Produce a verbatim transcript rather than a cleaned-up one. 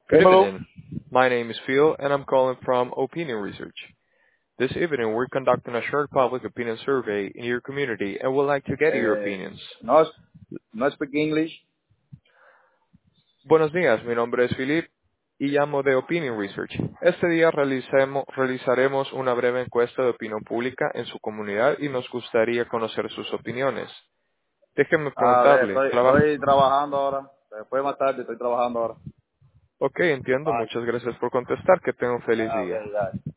Good Hello. evening. My name is Phil, and I'm calling from Opinion Research. This evening, we're conducting a short public opinion survey in your community and would like to get your Eh, opinions. no, no speak English. Buenos días, mi nombre es Philip y llamo de Opinion Research. Este día realicemo- realizaremos una breve encuesta de opinión pública en su comunidad y nos gustaría conocer sus opiniones. Déjeme A ver, preguntarle, estoy, ¿trabaja? estoy trabajando ahora. Después más tarde estoy trabajando ahora. Ok, entiendo. Bye. Muchas gracias por contestar. Que tenga un feliz Ah, día. okay, bye.